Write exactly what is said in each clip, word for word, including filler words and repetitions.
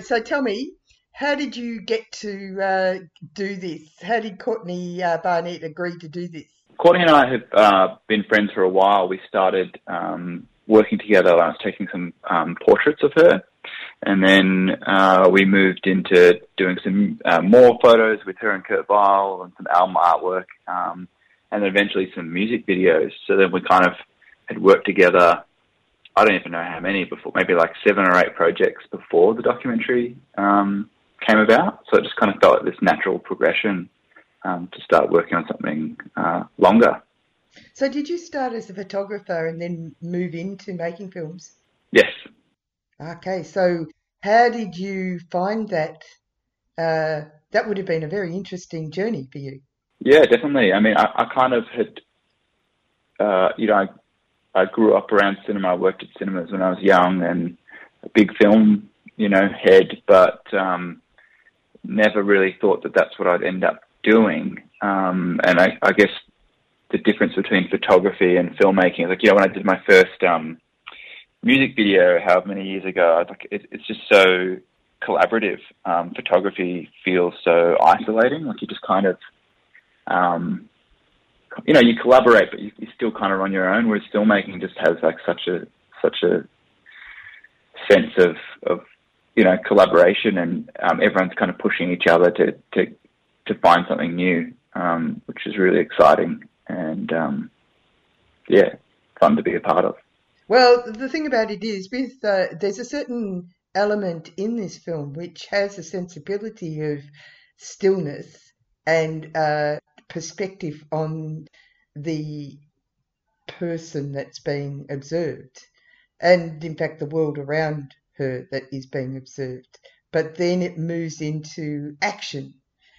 so tell me, how did you get to uh, do this? How did Courtney uh, Barnett agree to do this? Courtney and I have uh, been friends for a while. We started um, working together. I was taking some um, portraits of her, and then uh, we moved into doing some uh, more photos with her and Kurt Vile and some album artwork, um, and then eventually some music videos. So then we kind of had worked together. I don't even know how many before, maybe like seven or eight projects before the documentary um, came about. So it just kind of felt like this natural progression um, to start working on something uh, longer. So did you start as a photographer and then move into making films? Yes. Okay, so how did you find that? Uh, that would have been a very interesting journey for you. Yeah, definitely. I mean, I, I kind of had, uh, you know, I, I grew up around cinema. I worked at cinemas when I was young and a big film, you know, head, but um, never really thought that that's what I'd end up doing. Um, and I, I guess the difference between photography and filmmaking is like, you know, when I did my first um, music video, however many years ago, I was like, it, it's just so collaborative. Um, photography feels so isolating. Like you just kind of, um, you know, you collaborate, but you, you're still kind of on your own. Whereas filmmaking just has like such a such a sense of, of you know, collaboration, and um, everyone's kind of pushing each other to to, to find something new, um, which is really exciting and um, yeah, fun to be a part of. Well, the thing about it is, with uh, there's a certain element in this film which has a sensibility of stillness and uh, perspective on the person that's being observed, and in fact the world around her that is being observed. But then it moves into action.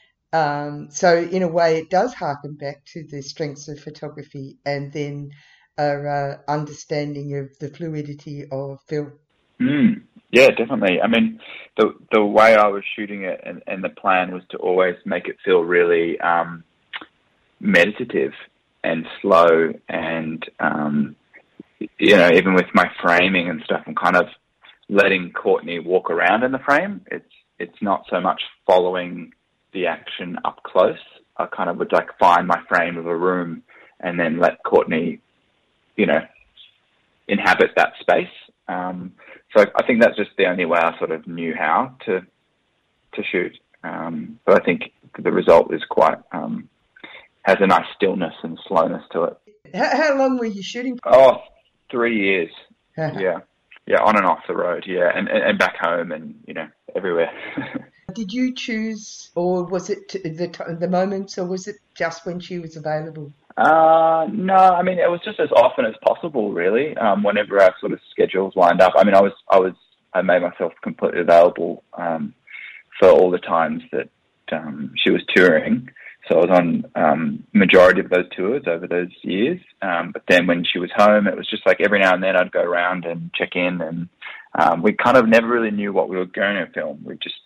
Um, so in a way, it does harken back to the strengths of photography and then our uh, understanding of the fluidity of film. Mm, yeah, definitely. I mean, the the way I was shooting it and, and the plan was to always make it feel really um, meditative and slow, and um, you know, even with my framing and stuff, I'm kind of letting Courtney walk around in the frame. It's it's not so much following the action up close. I kind of would like find my frame of a room and then let Courtney, you know, inhabit that space. Um, so I think that's just the only way I sort of knew how to to shoot. Um, but I think the result is quite um, has a nice stillness and slowness to it. How, how long were you shooting for? Oh, three years. yeah, yeah, on and off the road. Yeah, and, and and back home, and you know, everywhere. Did you choose, or was it the the moments, or was it just when she was available? Uh, no, I mean, it was just as often as possible, really. Um, whenever our sort of schedules lined up. I mean, I was, I was, I made myself completely available um, for all the times that um, she was touring. So I was on um, majority of those tours over those years. Um, but then when she was home, it was just like every now and then I'd go around and check in, and um, we kind of never really knew what we were going to film. We just,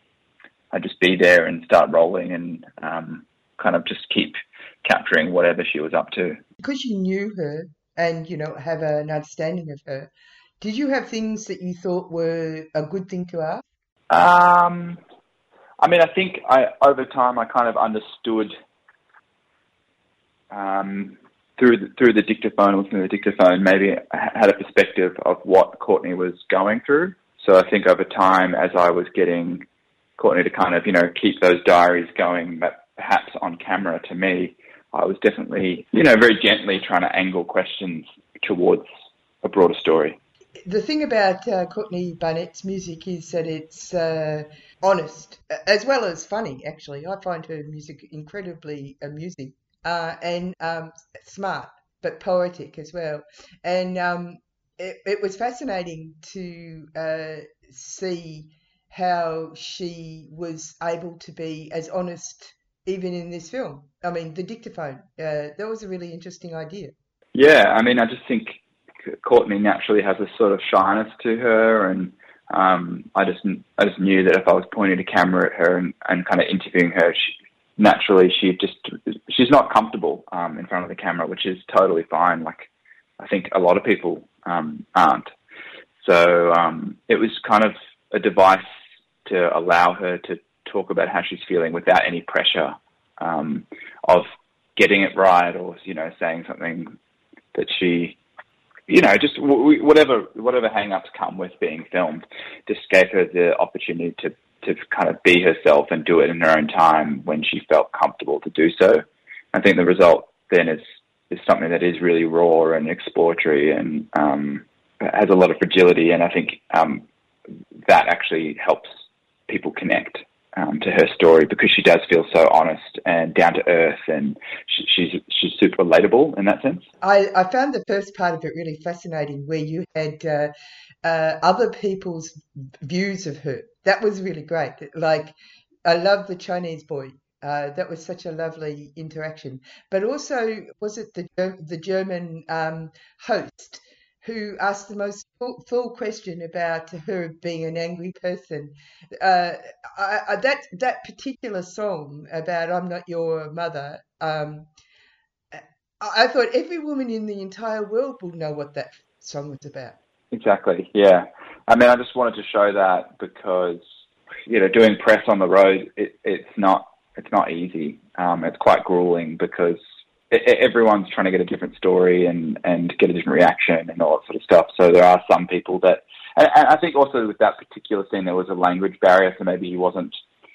I'd just be there and start rolling and um, kind of just keep capturing whatever she was up to. Because you knew her and, you know, have an understanding of her, did you have things that you thought were a good thing to ask? Um, I mean, I think I over time I kind of understood um, through the, through the dictaphone, listening to the dictaphone, maybe I had a perspective of what Courtney was going through. So I think over time, as I was getting Courtney to kind of, you know, keep those diaries going, but perhaps on camera to me, I was definitely, you know, very gently trying to angle questions towards a broader story. The thing about uh, Courtney Barnett's music is that it's uh, honest as well as funny, actually. I find her music incredibly amusing uh, and um, smart, but poetic as well. And um, it, it was fascinating to uh, see how she was able to be as honest even in this film. I mean, the dictaphone, uh, that was a really interesting idea. Yeah, I mean, I just think Courtney naturally has a sort of shyness to her, and um, I just I just knew that if I was pointing a camera at her and, and kind of interviewing her, she, naturally she just, she's not comfortable um, in front of the camera, which is totally fine. Like, I think a lot of people um, aren't. So um, it was kind of a device to allow her to talk about how she's feeling without any pressure um, of getting it right, or, you know, saying something that she, you know, just w- whatever whatever hang-ups come with being filmed, just gave her the opportunity to, to kind of be herself and do it in her own time when she felt comfortable to do so. I think the result then is, is something that is really raw and exploratory and um, has a lot of fragility, and I think um, that actually helps people connect um, to her story, because she does feel so honest and down to earth, and she, she's she's super relatable in that sense. I, I found the first part of it really fascinating, where you had uh, uh, other people's views of her. That was really great. Like, I love the Chinese boy. Uh, that was such a lovely interaction. But also, was it the the German um, host who asked the most full, full question about her being an angry person? Uh, I, I, that that particular song about "I'm Not Your Mother." Um, I thought every woman in the entire world will know what that song was about. Exactly, yeah. I mean, I just wanted to show that because, you know, doing press on the road, it, it's not it's not easy. Um, it's quite grueling because it, it, everyone's trying to get a different story and, and get a different reaction and all that sort of stuff. So there are some people that, and, and I think also with that particular scene, there was a language barrier, so maybe he wasn't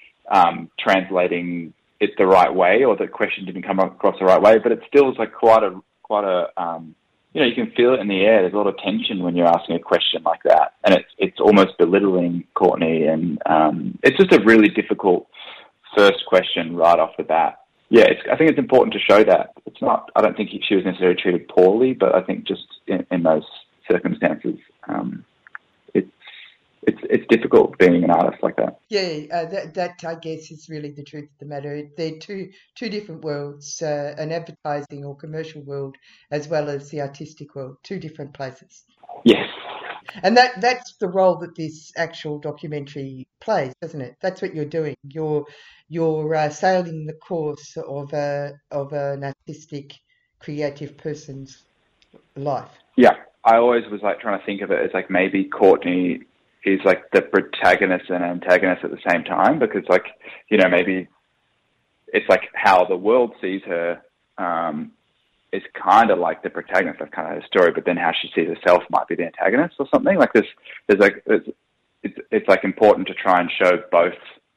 um, translating it the right way, or the question didn't come across the right way, but it still is like quite a, quite a, um, you know, you can feel it in the air. There's a lot of tension when you're asking a question like that. And it's, it's almost belittling Courtney. And, um, it's just a really difficult first question right off the bat. Yeah, it's, I think it's important to show that. It's not, I don't think she was necessarily treated poorly, but I think just in, in those circumstances, um, it's, it's, it's difficult being an artist like that. Yeah, uh, that, that I guess is really the truth of the matter. They're two two different worlds, uh, an advertising or commercial world, as well as the artistic world, two different places. Yes. And that that's the role that this actual documentary plays, doesn't it? That's what you're doing. You're you're uh, sailing the course of a of an artistic, creative person's life. Yeah, I always was like trying to think of it as like maybe Courtney is like the protagonist and antagonist at the same time, because like, you know, maybe it's like how the world sees her um, is kind of like the protagonist of kind of her story, but then how she sees herself might be the antagonist or something. Like this, there's like, there's, it's, it's like important to try and show both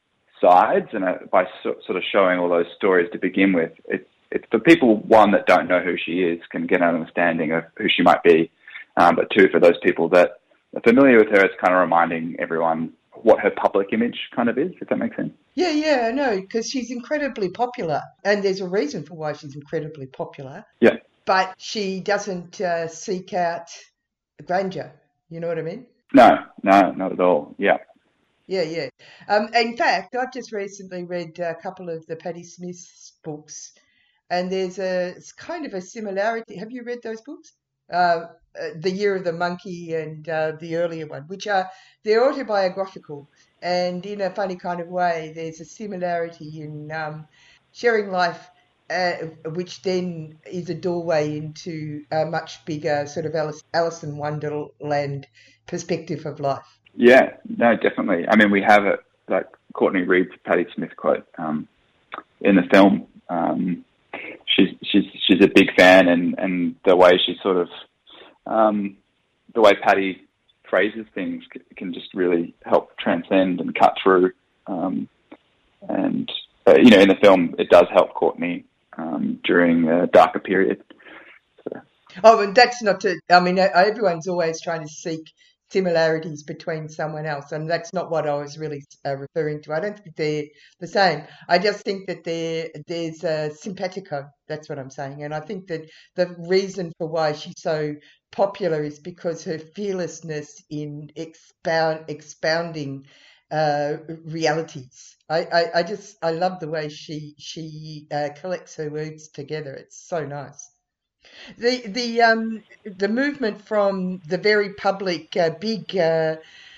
sides, and uh, by so, sort of showing all those stories to begin with, it's, it's for people, one, that don't know who she is can get an understanding of who she might be, um, but two, for those people that are familiar with her, it's kind of reminding everyone what her public image kind of is, if that makes sense. Yeah, yeah, I know, because she's incredibly popular, and there's a reason for why she's incredibly popular. Yeah. But she doesn't uh, seek out grandeur, you know what I mean? No, no, not at all, yeah. Yeah, yeah. Um, in fact, I've just recently read a couple of the Patti Smith's books, and there's a it's kind of a similarity. Have you read those books? Uh, uh, The Year of the Monkey and uh, the earlier one, which are, they're autobiographical, and in a funny kind of way, there's a similarity in um, sharing life, uh, which then is a doorway into a much bigger sort of Alice, Alice in Wonderland perspective of life. Yeah, no, definitely. I mean, we have it, like Courtney reads Patti Smith quote um, in the film. Um, she's she's she's a big fan, and, and the way she sort of um, the way Patti phrases things can just really help transcend and cut through. Um, and uh, you know, in the film, it does help Courtney um, during a darker period. So. Oh, and that's not to. I mean, everyone's always trying to seek similarities between someone else, and that's not what I was really uh, referring to. I don't think they're the same. I just think that there there's a simpatico. That's what I'm saying, and I think that the reason for why she's so popular is because her fearlessness in expound expounding uh, realities. I, I, I just I love the way she she uh, collects her words together. It's so nice. The the um the movement from the very public uh, big uh,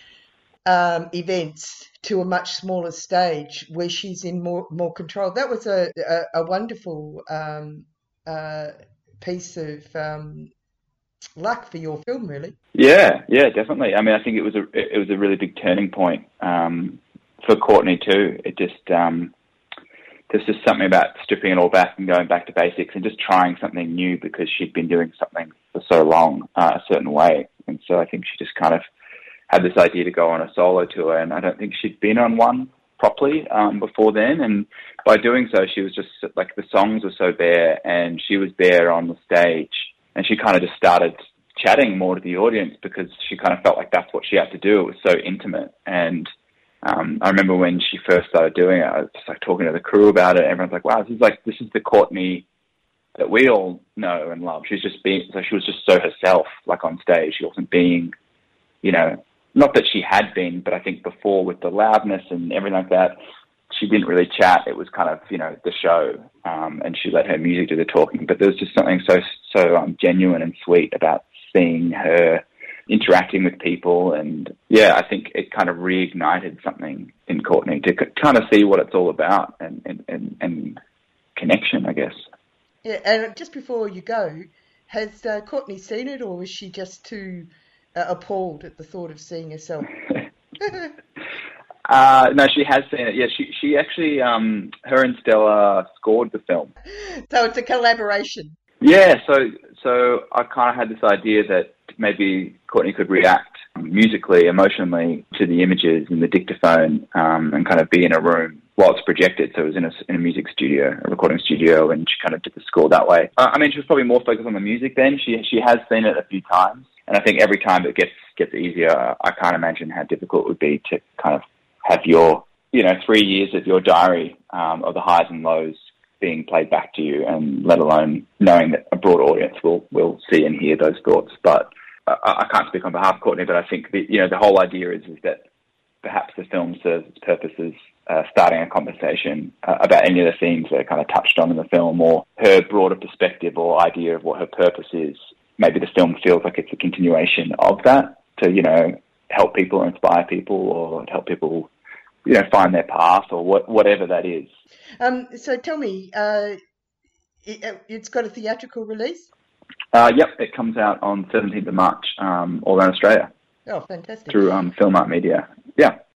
um, events to a much smaller stage where she's in more more control. That was a a, a wonderful um, uh, piece of um, luck for your film, really. Yeah, yeah, definitely. I mean, I think it was a it was a really big turning point. Um, for Courtney too. It just um, there's just something about stripping it all back and going back to basics and just trying something new because she'd been doing something for so long uh, a certain way. And so I think she just kind of had this idea to go on a solo tour, and I don't think she'd been on one properly um, before then. And by doing so, she was just like, the songs were so bare, and she was bare on the stage, and she kind of just started chatting more to the audience because she kind of felt like that's what she had to do. It was so intimate. And um, I remember when she first started doing it, I was just like talking to the crew about it. Everyone's like, wow, this is like, this is the Courtney that we all know and love. She's just being, so she was just so herself, like on stage. She wasn't being, you know, not that she had been, but I think before with the loudness and everything like that, she didn't really chat. It was kind of, you know, the show, um, and she let her music do the talking. But there was just something so, so um, genuine and sweet about seeing her interacting with people. And yeah, I think it kind of reignited something in Courtney to c- kind of see what it's all about, and, and, and, and connection, I guess. Yeah, and just before you go, has uh, Courtney seen it, or was she just too uh, appalled at the thought of seeing herself? uh, no, she has seen it. Yeah, she she actually, um, her and Stella scored the film. So it's a collaboration. Yeah, so so I kind of had this idea that maybe Courtney could react musically, emotionally to the images in the dictaphone, um, and kind of be in a room while it's projected. So it was in a, in a music studio, a recording studio, and she kind of did the score that way. Uh, I mean, she was probably more focused on the music then. She she has seen it a few times, and I think every time it gets gets easier. I can't imagine how difficult it would be to kind of have your, you know, three years of your diary um, of the highs and lows being played back to you, and let alone knowing that a broad audience will, will see and hear those thoughts. But I, I can't speak on behalf of Courtney, but I think that, you know, the whole idea is, is that perhaps the film serves its purpose as uh, starting a conversation uh, about any of the themes that are kind of touched on in the film, or her broader perspective or idea of what her purpose is. Maybe the film feels like it's a continuation of that to, you know, help people or inspire people, or help people, you know, find their path, or what, whatever that is. Um, so tell me, uh, it, it's got a theatrical release? Uh, yep, it comes out on seventeenth of March um, all around Australia. Oh, fantastic. Through um, Film Art Media. Yeah.